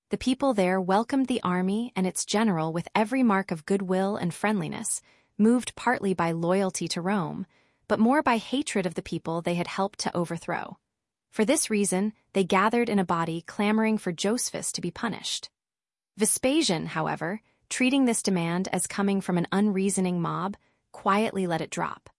The people there welcomed the army and its general with every mark of goodwill and friendliness, moved partly by loyalty to Rome, but more by hatred of the people they had helped to overthrow. For this reason, they gathered in a body clamoring for Josephus to be punished. Vespasian, however, treating this demand as coming from an unreasoning mob, quietly let it drop.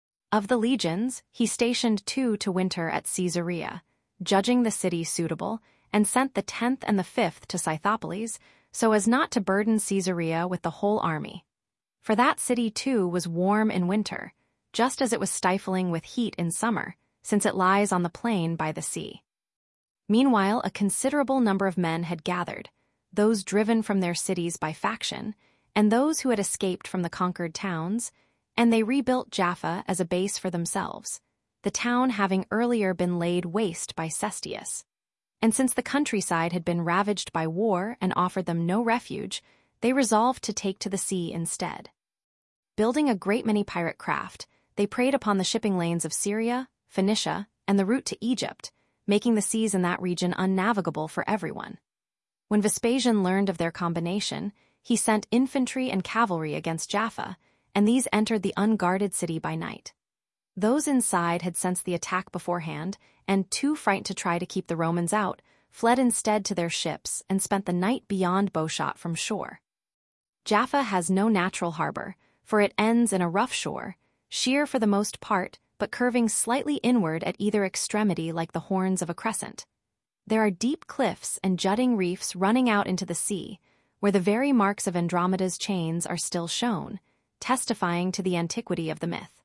Of the legions, he stationed 2 to winter at Caesarea, judging the city suitable, and sent the 10th and the 5th to Scythopolis, so as not to burden Caesarea with the whole army. For that city, too, was warm in winter, just as it was stifling with heat in summer, since it lies on the plain by the sea. Meanwhile, a considerable number of men had gathered, those driven from their cities by faction, and those who had escaped from the conquered towns, and they rebuilt Jaffa as a base for themselves, the town having earlier been laid waste by Cestius. And since the countryside had been ravaged by war and offered them no refuge, they resolved to take to the sea instead. Building a great many pirate craft, they preyed upon the shipping lanes of Syria, Phoenicia, and the route to Egypt, making the seas in that region unnavigable for everyone. When Vespasian learned of their combination, he sent infantry and cavalry against Jaffa, and these entered the unguarded city by night. Those inside had sensed the attack beforehand, and, too frightened to try to keep the Romans out, fled instead to their ships and spent the night beyond bowshot from shore. Jaffa has no natural harbor, for it ends in a rough shore, sheer for the most part, but curving slightly inward at either extremity like the horns of a crescent. There are deep cliffs and jutting reefs running out into the sea, where the very marks of Andromeda's chains are still shown, testifying to the antiquity of the myth.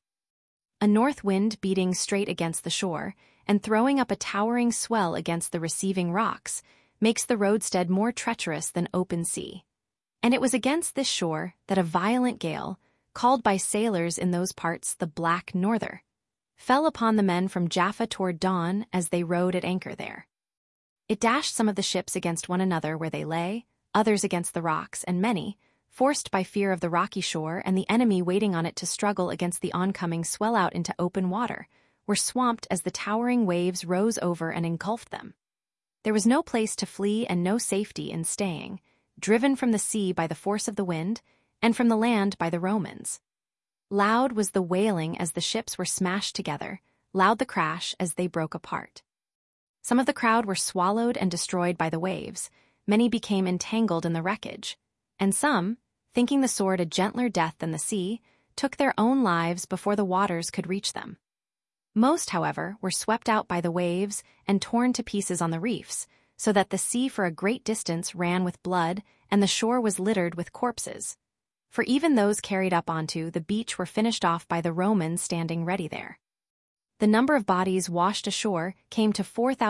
A north wind beating straight against the shore, and throwing up a towering swell against the receiving rocks, makes the roadstead more treacherous than open sea. And it was against this shore that a violent gale, called by sailors in those parts the Black Norther, fell upon the men from Jaffa toward dawn as they rode at anchor there. It dashed some of the ships against one another where they lay, others against the rocks, and many, forced by fear of the rocky shore and the enemy waiting on it to struggle against the oncoming swell out into open water, were swamped as the towering waves rose over and engulfed them. There was no place to flee and no safety in staying, driven from the sea by the force of the wind, and from the land by the Romans. Loud was the wailing as the ships were smashed together, loud the crash as they broke apart. Some of the crowd were swallowed and destroyed by the waves, many became entangled in the wreckage, and some, thinking the sword a gentler death than the sea, took their own lives before the waters could reach them. Most, however, were swept out by the waves and torn to pieces on the reefs, so that the sea for a great distance ran with blood and the shore was littered with corpses. For even those carried up onto the beach were finished off by the Romans standing ready there. The number of bodies washed ashore came to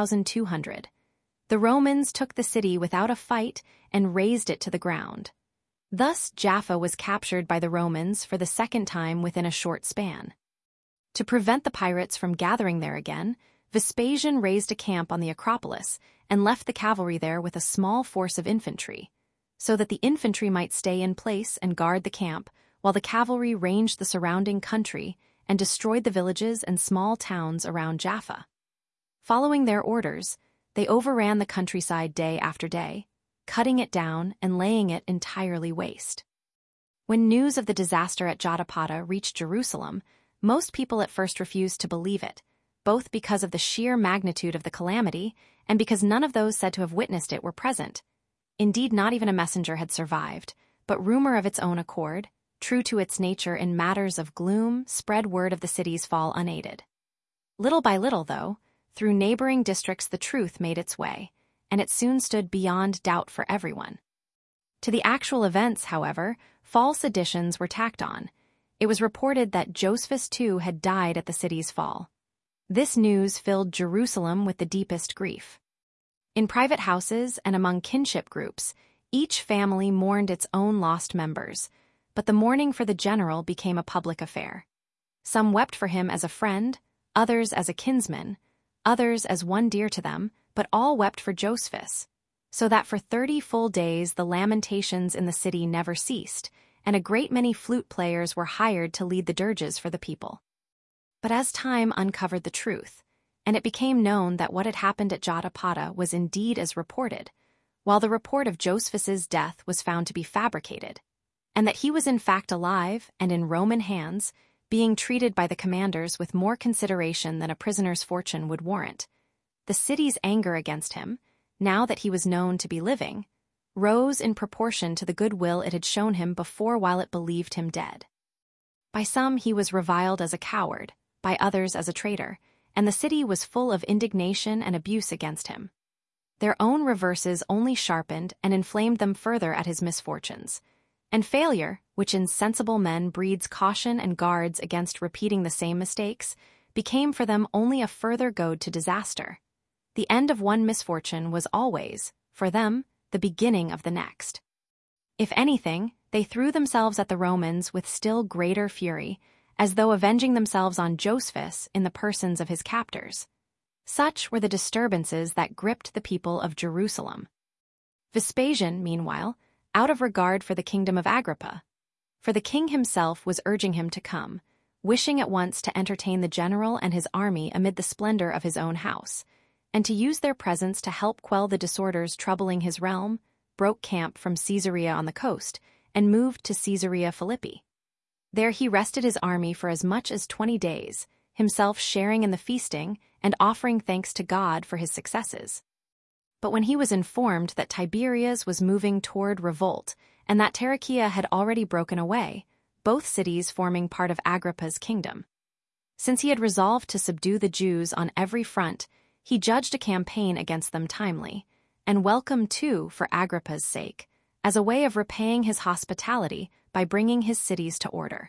4,200. The Romans took the city without a fight and razed it to the ground. Thus Jaffa was captured by the Romans for the second time within a short span. To prevent the pirates from gathering there again, Vespasian raised a camp on the Acropolis and left the cavalry there with a small force of infantry, so that the infantry might stay in place and guard the camp, while the cavalry ranged the surrounding country and destroyed the villages and small towns around Jaffa. Following their orders, they overran the countryside day after day, cutting it down and laying it entirely waste. When news of the disaster at Jotapata reached Jerusalem, most people at first refused to believe it, both because of the sheer magnitude of the calamity and because none of those said to have witnessed it were present. Indeed, not even a messenger had survived, but rumor of its own accord, true to its nature in matters of gloom, spread word of the city's fall unaided. Little by little, though, through neighboring districts the truth made its way, and it soon stood beyond doubt for everyone. To the actual events, however, false additions were tacked on. It was reported that Josephus too had died at the city's fall. This news filled Jerusalem with the deepest grief. In private houses and among kinship groups, each family mourned its own lost members, but the mourning for the general became a public affair. Some wept for him as a friend, others as a kinsman, others as one dear to them, but all wept for Josephus, so that for 30 full days the lamentations in the city never ceased, and a great many flute players were hired to lead the dirges for the people. But as time uncovered the truth, and it became known that what had happened at Jotapata was indeed as reported, while the report of Josephus's death was found to be fabricated, and that he was in fact alive and in Roman hands, being treated by the commanders with more consideration than a prisoner's fortune would warrant. The city's anger against him, now that he was known to be living, rose in proportion to the goodwill it had shown him before while it believed him dead. By some he was reviled as a coward, by others as a traitor, and the city was full of indignation and abuse against him. Their own reverses only sharpened and inflamed them further at his misfortunes, and failure, which in sensible men breeds caution and guards against repeating the same mistakes, became for them only a further goad to disaster. The end of one misfortune was always, for them, the beginning of the next. If anything, they threw themselves at the Romans with still greater fury, as though avenging themselves on Josephus in the persons of his captors. Such were the disturbances that gripped the people of Jerusalem. Vespasian, meanwhile, out of regard for the kingdom of Agrippa, for the king himself was urging him to come, wishing at once to entertain the general and his army amid the splendor of his own house, and to use their presence to help quell the disorders troubling his realm, broke camp from Caesarea on the coast, and moved to Caesarea Philippi. There he rested his army for as much as 20 days, himself sharing in the feasting and offering thanks to God for his successes. But when he was informed that Tiberias was moving toward revolt and that Tarichaea had already broken away, both cities forming part of Agrippa's kingdom, since he had resolved to subdue the Jews on every front, he judged a campaign against them timely, and welcome too for Agrippa's sake, as a way of repaying his hospitality by bringing his cities to order.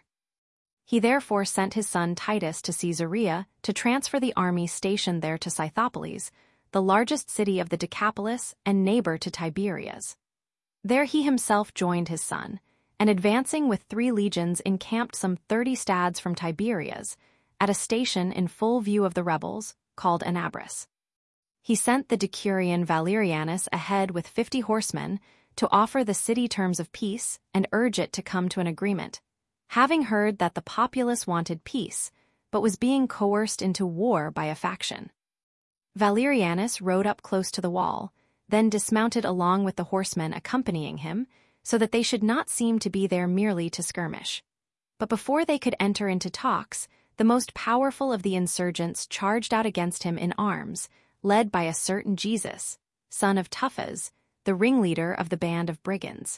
He therefore sent his son Titus to Caesarea to transfer the army stationed there to Scythopolis, the largest city of the Decapolis and neighbor to Tiberias. There he himself joined his son, and advancing with 3 legions encamped some 30 stads from Tiberias, at a station in full view of the rebels, called Anabras. He sent the decurion Valerianus ahead with 50 horsemen to offer the city terms of peace and urge it to come to an agreement, having heard that the populace wanted peace, but was being coerced into war by a faction. Valerianus rode up close to the wall, then dismounted along with the horsemen accompanying him, so that they should not seem to be there merely to skirmish. But before they could enter into talks, the most powerful of the insurgents charged out against him in arms, led by a certain Jesus, son of Tuphas, the ringleader of the band of brigands.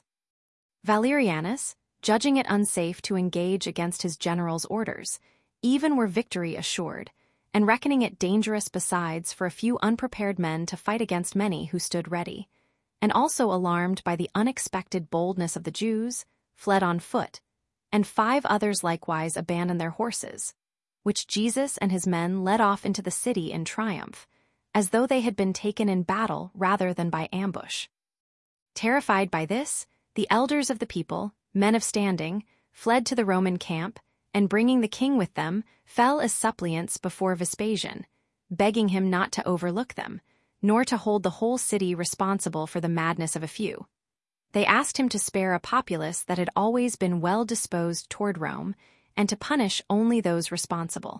Valerianus, judging it unsafe to engage against his general's orders, even were victory assured, and reckoning it dangerous besides for a few unprepared men to fight against many who stood ready, and also alarmed by the unexpected boldness of the Jews, fled on foot, and 5 others likewise abandoned their horses, which Jesus and his men led off into the city in triumph, as though they had been taken in battle rather than by ambush. Terrified by this, the elders of the people, men of standing, fled to the Roman camp, and bringing the king with them, fell as suppliants before Vespasian, begging him not to overlook them, nor to hold the whole city responsible for the madness of a few. They asked him to spare a populace that had always been well disposed toward Rome, and to punish only those responsible.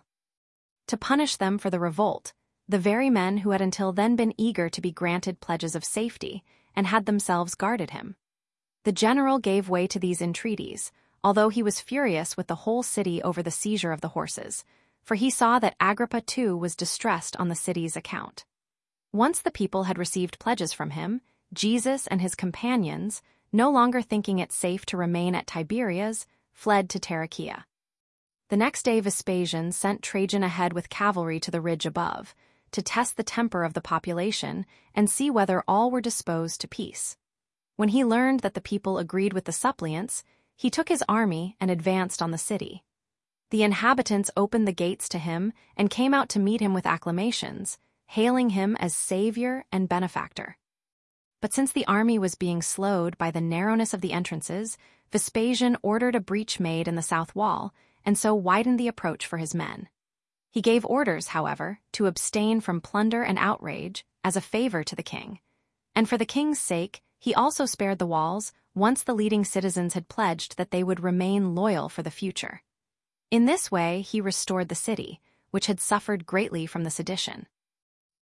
To punish them for the revolt, the very men who had until then been eager to be granted pledges of safety, and had themselves guarded him. The general gave way to these entreaties, although he was furious with the whole city over the seizure of the horses, for he saw that Agrippa too was distressed on the city's account. Once the people had received pledges from him, Jesus and his companions, no longer thinking it safe to remain at Tiberias, fled to Tarichaea. The next day Vespasian sent Trajan ahead with cavalry to the ridge above, to test the temper of the population and see whether all were disposed to peace. When he learned that the people agreed with the suppliants, he took his army and advanced on the city. The inhabitants opened the gates to him and came out to meet him with acclamations, hailing him as savior and benefactor. But since the army was being slowed by the narrowness of the entrances, Vespasian ordered a breach made in the south wall, and so widened the approach for his men. He gave orders, however, to abstain from plunder and outrage as a favor to the king, and for the king's sake he also spared the walls once the leading citizens had pledged that they would remain loyal for the future. In this way he restored the city, which had suffered greatly from the sedition.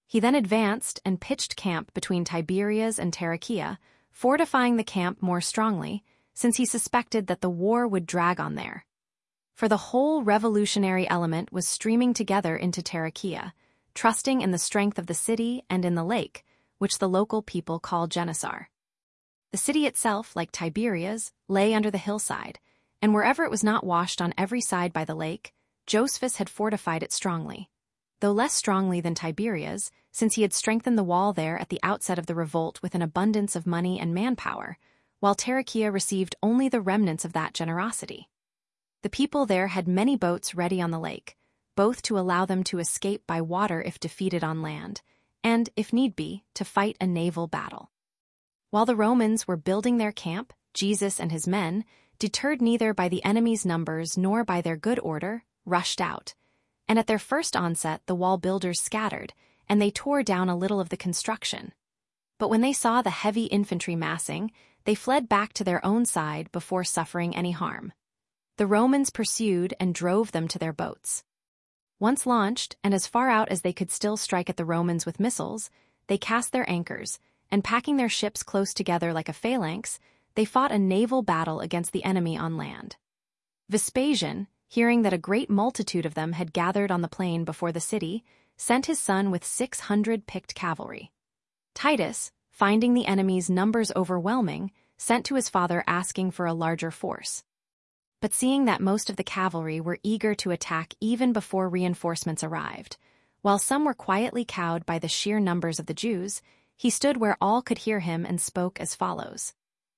He then advanced and pitched camp between Tiberias and Tarichaea, fortifying the camp more strongly, since he suspected that the war would drag on there. For the whole revolutionary element was streaming together into Tarichaea, trusting in the strength of the city and in the lake, which the local people call Gennesaret. The city itself, like Tiberias, lay under the hillside, and wherever it was not washed on every side by the lake, Josephus had fortified it strongly. Though less strongly than Tiberias, since he had strengthened the wall there at the outset of the revolt with an abundance of money and manpower, while Tarichaea received only the remnants of that generosity. The people there had many boats ready on the lake, both to allow them to escape by water if defeated on land, and, if need be, to fight a naval battle. While the Romans were building their camp, Jesus and his men, deterred neither by the enemy's numbers nor by their good order, rushed out. And at their first onset the wall builders scattered, and they tore down a little of the construction. But when they saw the heavy infantry massing, they fled back to their own side before suffering any harm. The Romans pursued and drove them to their boats. Once launched, and as far out as they could still strike at the Romans with missiles, they cast their anchors, and packing their ships close together like a phalanx, they fought a naval battle against the enemy on land. Vespasian, hearing that a great multitude of them had gathered on the plain before the city, sent his son with 600 picked cavalry. Titus, finding the enemy's numbers overwhelming, sent to his father asking for a larger force. But seeing that most of the cavalry were eager to attack even before reinforcements arrived, while some were quietly cowed by the sheer numbers of the Jews, he stood where all could hear him and spoke as follows.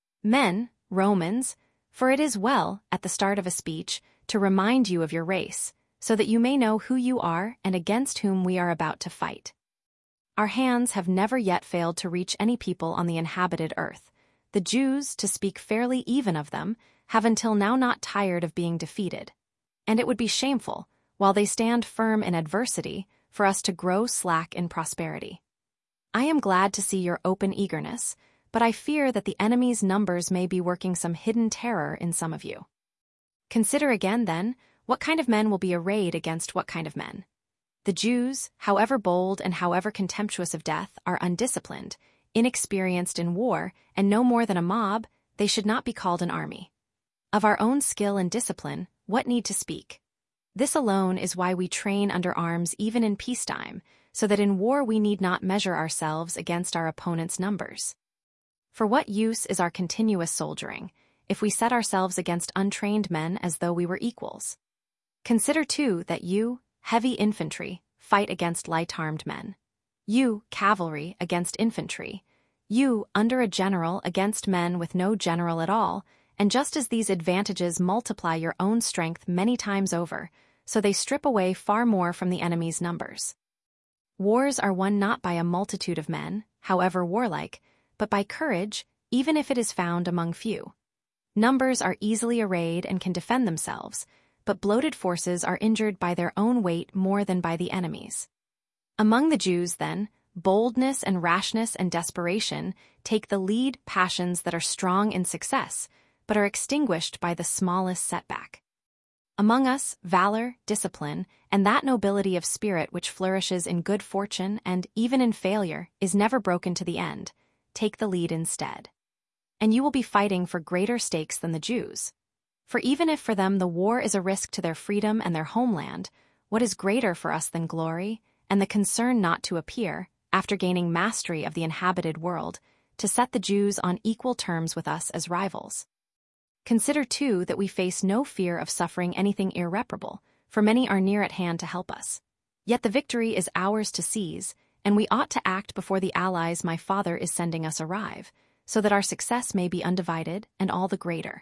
Men, Romans, for it is well, at the start of a speech, to remind you of your race, so that you may know who you are and against whom we are about to fight. Our hands have never yet failed to reach any people on the inhabited earth. The Jews, to speak fairly even of them, have until now not tired of being defeated. And it would be shameful, while they stand firm in adversity, for us to grow slack in prosperity. I am glad to see your open eagerness, but I fear that the enemy's numbers may be working some hidden terror in some of you. Consider again, then, what kind of men will be arrayed against what kind of men. The Jews, however bold and however contemptuous of death, are undisciplined, inexperienced in war, and no more than a mob. They should not be called an army. Of our own skill and discipline, what need to speak? This alone is why we train under arms even in peacetime, so that in war we need not measure ourselves against our opponent's numbers. For what use is our continuous soldiering, if we set ourselves against untrained men as though we were equals? Consider, too, that you, heavy infantry, fight against light-armed men. You, cavalry, against infantry. You, under a general, against men with no general at all, and just as these advantages multiply your own strength many times over, so they strip away far more from the enemy's numbers. Wars are won not by a multitude of men, however warlike, but by courage, even if it is found among few. Numbers are easily arrayed and can defend themselves, but bloated forces are injured by their own weight more than by the enemy's. Among the Jews, then, boldness and rashness and desperation take the lead passions that are strong in success, but are extinguished by the smallest setback. Among us, valor, discipline, and that nobility of spirit which flourishes in good fortune and, even in failure, is never broken to the end, take the lead instead. And you will be fighting for greater stakes than the Jews. For even if for them the war is a risk to their freedom and their homeland, what is greater for us than glory, and the concern not to appear, after gaining mastery of the inhabited world, to set the Jews on equal terms with us as rivals? Consider, too, that we face no fear of suffering anything irreparable, for many are near at hand to help us. Yet the victory is ours to seize, and we ought to act before the allies my father is sending us arrive, so that our success may be undivided and all the greater.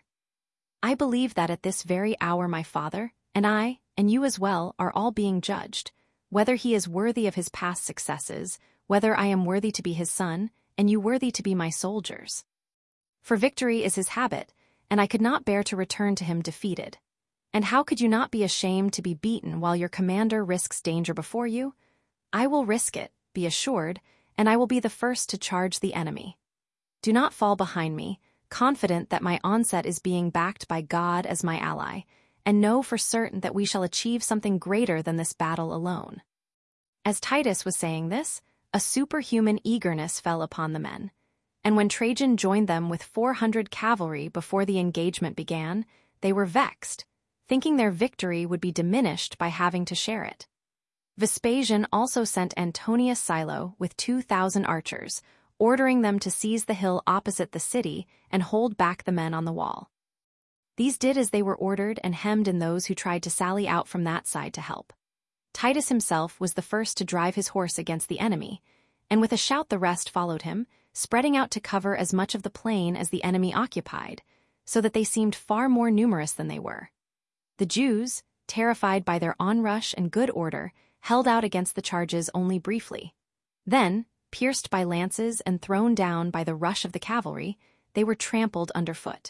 I believe that at this very hour my father, and I, and you as well, are all being judged, whether he is worthy of his past successes, whether I am worthy to be his son, and you worthy to be my soldiers. For victory is his habit, and I could not bear to return to him defeated. And how could you not be ashamed to be beaten while your commander risks danger before you? I will risk it, be assured, and I will be the first to charge the enemy. Do not fall behind me, confident that my onset is being backed by God as my ally, and know for certain that we shall achieve something greater than this battle alone. As Titus was saying this, a superhuman eagerness fell upon the men. And when Trajan joined them with 400 cavalry before the engagement began, they were vexed, thinking their victory would be diminished by having to share it. Vespasian also sent Antonius Silo with 2,000 archers, ordering them to seize the hill opposite the city and hold back the men on the wall. These did as they were ordered and hemmed in those who tried to sally out from that side to help. Titus himself was the first to drive his horse against the enemy, and with a shout the rest followed him, spreading out to cover as much of the plain as the enemy occupied, so that they seemed far more numerous than they were. The Jews, terrified by their onrush and good order, held out against the charges only briefly. Then, pierced by lances and thrown down by the rush of the cavalry, they were trampled underfoot.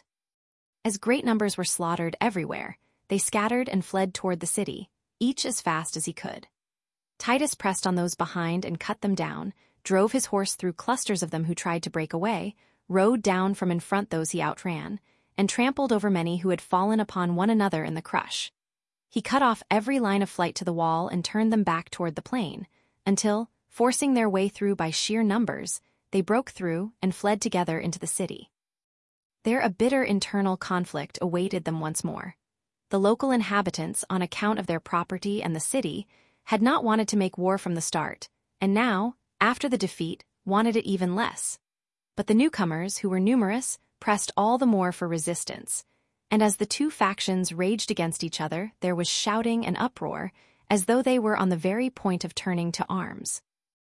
As great numbers were slaughtered everywhere, they scattered and fled toward the city, each as fast as he could. Titus pressed on those behind and cut them down, drove his horse through clusters of them who tried to break away, rode down from in front those he outran, and trampled over many who had fallen upon one another in the crush. He cut off every line of flight to the wall and turned them back toward the plain, until, forcing their way through by sheer numbers, they broke through and fled together into the city. There a bitter internal conflict awaited them once more. The local inhabitants, on account of their property and the city, had not wanted to make war from the start, and now, after the defeat, wanted it even less. But the newcomers, who were numerous, pressed all the more for resistance, and as the two factions raged against each other, there was shouting and uproar, as though they were on the very point of turning to arms.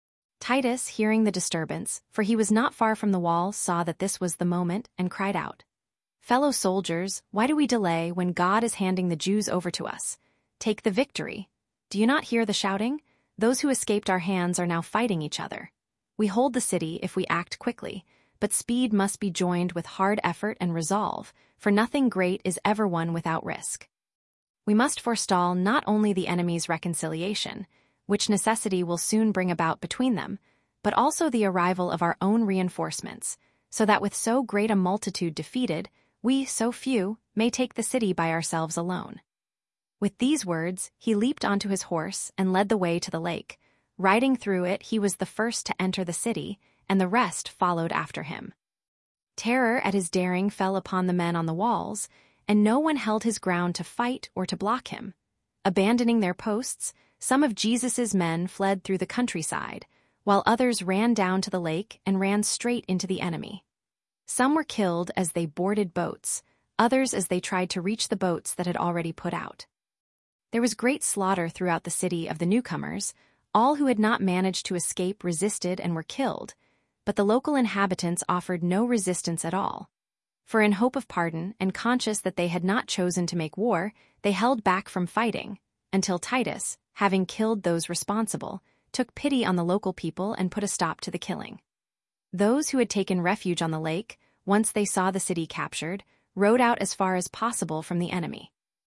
Titus, hearing the disturbance, for he was not far from the wall, saw that this was the moment, and cried out, "Fellow soldiers, why do we delay when God is handing the Jews over to us? Take the victory. Do you not hear the shouting? Those who escaped our hands are now fighting each other. We hold the city if we act quickly, but speed must be joined with hard effort and resolve, for nothing great is ever won without risk. We must forestall not only the enemy's reconciliation, which necessity will soon bring about between them, but also the arrival of our own reinforcements, so that with so great a multitude defeated, we, so few, may take the city by ourselves alone." With these words, he leaped onto his horse and led the way to the lake. Riding through it, he was the first to enter the city, and the rest followed after him. Terror at his daring fell upon the men on the walls, and no one held his ground to fight or to block him. Abandoning their posts, some of Jesus's men fled through the countryside, while others ran down to the lake and ran straight into the enemy. Some were killed as they boarded boats, others as they tried to reach the boats that had already put out. There was great slaughter throughout the city of the newcomers. All who had not managed to escape resisted and were killed, but the local inhabitants offered no resistance at all. For in hope of pardon and conscious that they had not chosen to make war, they held back from fighting, until Titus, having killed those responsible, took pity on the local people and put a stop to the killing. Those who had taken refuge on the lake, once they saw the city captured, rode out as far as possible from the enemy.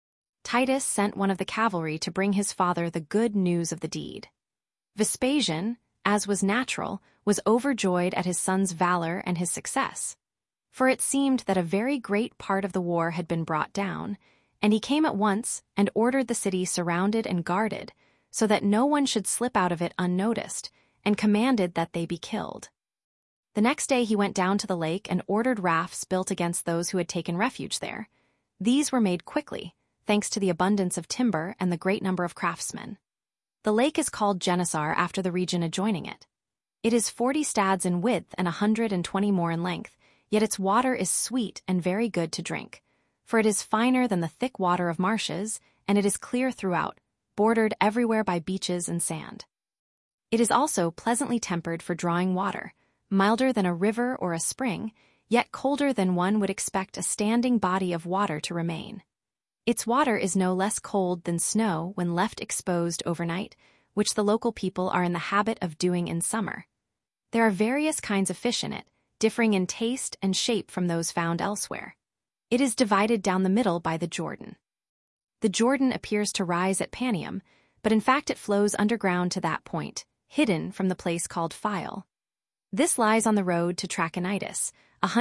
Titus sent one of the cavalry to bring his father the good news of the deed. Vespasian, as was natural, was overjoyed at his son's valor and his success, for it seemed that a very great part of the war had been brought down, and he came at once and ordered the city surrounded and guarded, so that no one should slip out of it unnoticed, and commanded that they be killed. The next day he went down to the lake and ordered rafts built against those who had taken refuge there. These were made quickly, thanks to the abundance of timber and the great number of craftsmen. The lake is called Gennesaret after the region adjoining it. It is 40 stads in width and 120 more in length, yet its water is sweet and very good to drink, for it is finer than the thick water of marshes, and it is clear throughout, bordered everywhere by beaches and sand. It is also pleasantly tempered for drawing water, milder than a river or a spring, yet colder than one would expect a standing body of water to remain. Its water is no less cold than snow when left exposed overnight, which the local people are in the habit of doing in summer. There are various kinds of fish in it, differing in taste and shape from those found elsewhere. It is divided down the middle by the Jordan. The Jordan appears to rise at Panium, but in fact it flows underground to that point, hidden from the place called Phyle. This lies on the road to Trachonitis,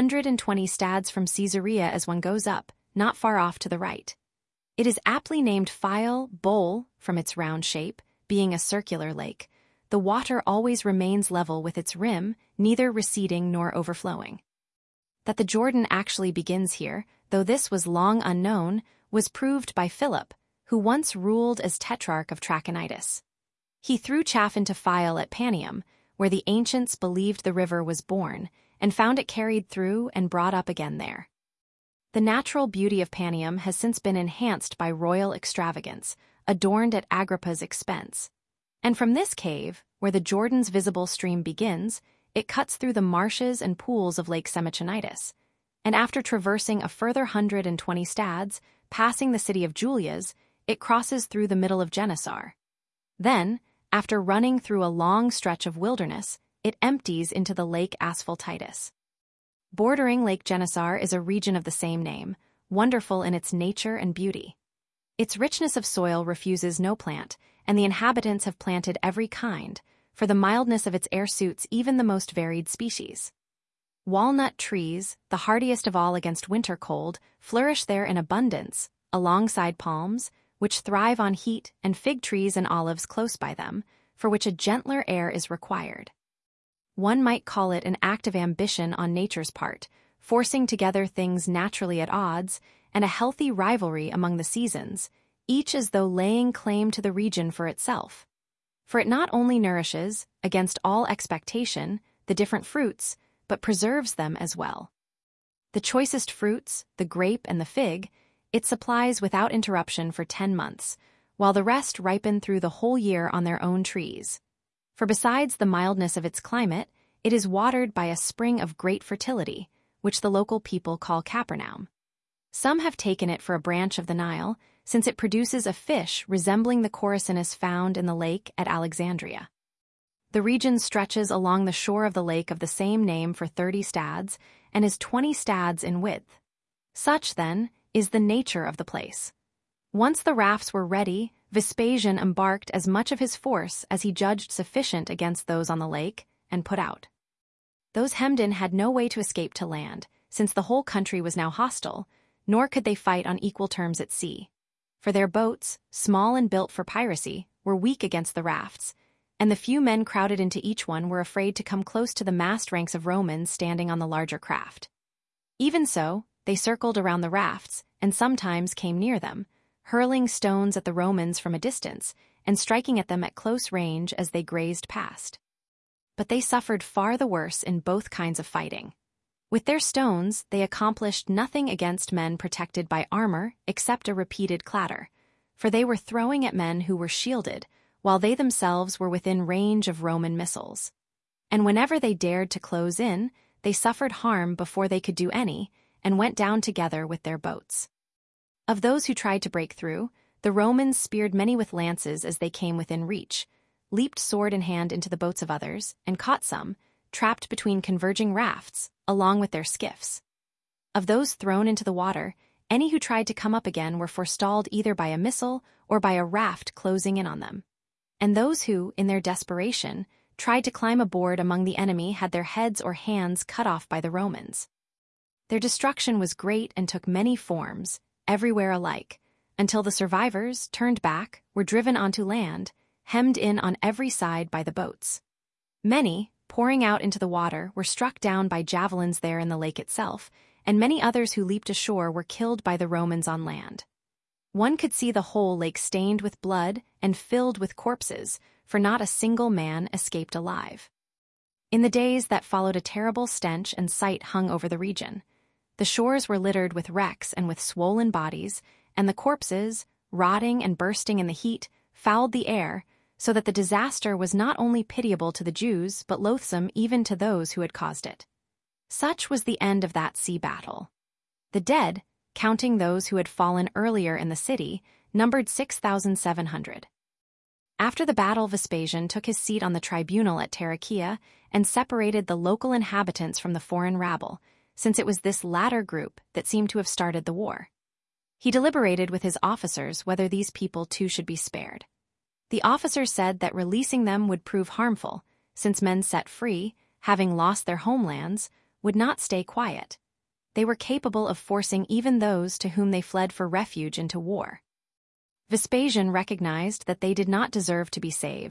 120 stads from Caesarea as one goes up, not far off to the right. It is aptly named Phyle Bowl from its round shape, being a circular lake, the water always remains level with its rim, neither receding nor overflowing. That the Jordan actually begins here, though this was long unknown, was proved by Philip, who once ruled as Tetrarch of Trachonitis. He threw chaff into Phyle at Panium, where the ancients believed the river was born, and found it carried through and brought up again there. The natural beauty of Panium has since been enhanced by royal extravagance, adorned at Agrippa's expense. And from this cave, where the Jordan's visible stream begins, it cuts through the marshes and pools of Lake Semechonitis, and after traversing a further 120 stads, passing the city of Julias, it crosses through the middle of Genesar. Then, after running through a long stretch of wilderness, it empties into the Lake Asphaltitis. Bordering Lake Genesar is a region of the same name, wonderful in its nature and beauty. Its richness of soil refuses no plant, and the inhabitants have planted every kind, for the mildness of its air suits even the most varied species. Walnut trees, the hardiest of all against winter cold, flourish there in abundance, alongside palms, which thrive on heat, and fig trees and olives close by them, for which a gentler air is required. One might call it an act of ambition on nature's part, forcing together things naturally at odds, and a healthy rivalry among the seasons, each as though laying claim to the region for itself. For it not only nourishes, against all expectation, the different fruits, but preserves them as well. The choicest fruits, the grape and the fig, it supplies without interruption for 10 months, while the rest ripen through the whole year on their own trees. For besides the mildness of its climate, it is watered by a spring of great fertility, which the local people call Capernaum. Some have taken it for a branch of the Nile, since it produces a fish resembling the Corycinus found in the lake at Alexandria. The region stretches along the shore of the lake of the same name for 30 stads, and is 20 stads in width. Such, then, is the nature of the place. Once the rafts were ready, Vespasian embarked as much of his force as he judged sufficient against those on the lake, and put out. Those hemmed in had no way to escape to land, since the whole country was now hostile, nor could they fight on equal terms at sea. For their boats, small and built for piracy, were weak against the rafts, and the few men crowded into each one were afraid to come close to the massed ranks of Romans standing on the larger craft. Even so, they circled around the rafts, and sometimes came near them, hurling stones at the Romans from a distance, and striking at them at close range as they grazed past. But they suffered far the worse in both kinds of fighting. With their stones, they accomplished nothing against men protected by armor except a repeated clatter, for they were throwing at men who were shielded, while they themselves were within range of Roman missiles. And whenever they dared to close in, they suffered harm before they could do any, and went down together with their boats. Of those who tried to break through, the Romans speared many with lances as they came within reach, leaped sword in hand into the boats of others, and caught some, trapped between converging rafts, along with their skiffs. Of those thrown into the water, any who tried to come up again were forestalled either by a missile or by a raft closing in on them. And those who, in their desperation, tried to climb aboard among the enemy had their heads or hands cut off by the Romans. Their destruction was great and took many forms, everywhere alike, until the survivors, turned back, were driven onto land, hemmed in on every side by the boats. Many, pouring out into the water, were struck down by javelins there in the lake itself, and many others who leaped ashore were killed by the Romans on land. One could see the whole lake stained with blood and filled with corpses, for not a single man escaped alive. In the days that followed, a terrible stench and sight hung over the region. The shores were littered with wrecks and with swollen bodies, and the corpses, rotting and bursting in the heat, fouled the air, so that the disaster was not only pitiable to the Jews, but loathsome even to those who had caused it. Such was the end of that sea battle. The dead, counting those who had fallen earlier in the city, numbered 6,700. After the battle, Vespasian took his seat on the tribunal at Tarichaea and separated the local inhabitants from the foreign rabble, since it was this latter group that seemed to have started the war. He deliberated with his officers whether these people too should be spared. The officers said that releasing them would prove harmful, since men set free, having lost their homelands, would not stay quiet. They were capable of forcing even those to whom they fled for refuge into war. Vespasian recognized that they did not deserve to be saved,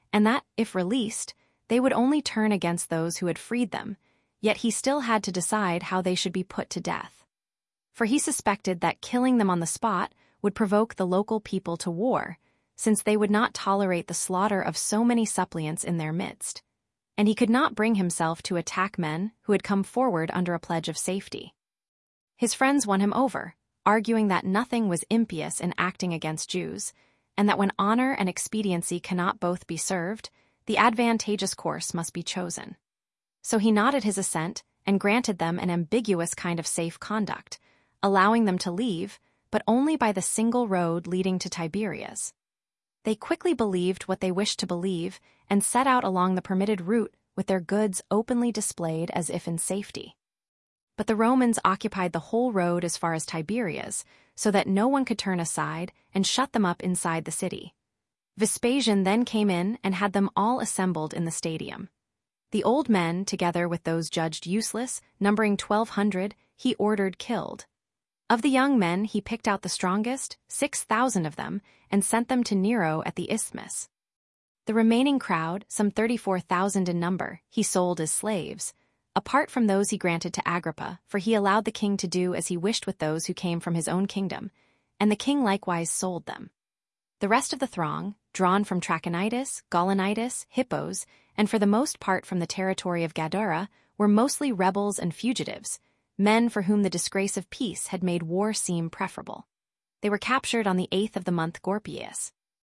and that, if released, they would only turn against those who had freed them, yet he still had to decide how they should be put to death. For he suspected that killing them on the spot would provoke the local people to war, since they would not tolerate the slaughter of so many suppliants in their midst, and he could not bring himself to attack men who had come forward under a pledge of safety. His friends won him over, arguing that nothing was impious in acting against Jews, and that when honor and expediency cannot both be served, the advantageous course must be chosen. So he nodded his assent and granted them an ambiguous kind of safe conduct, allowing them to leave, but only by the single road leading to Tiberias. They quickly believed what they wished to believe and set out along the permitted route with their goods openly displayed as if in safety. But the Romans occupied the whole road as far as Tiberias, so that no one could turn aside and shut them up inside the city. Vespasian then came in and had them all assembled in the stadium. The old men, together with those judged useless, numbering 1,200, he ordered killed. Of the young men, he picked out the strongest, 6,000 of them, and sent them to Nero at the Isthmus. The remaining crowd, some 34,000 in number, he sold as slaves, apart from those he granted to Agrippa, for he allowed the king to do as he wished with those who came from his own kingdom, and the king likewise sold them. The rest of the throng, drawn from Trachonitis, Gaulonitis, Hippos, and for the most part from the territory of Gadara, were mostly rebels and fugitives, men for whom the disgrace of peace had made war seem preferable. They were captured on the 8th of the month Gorpieus.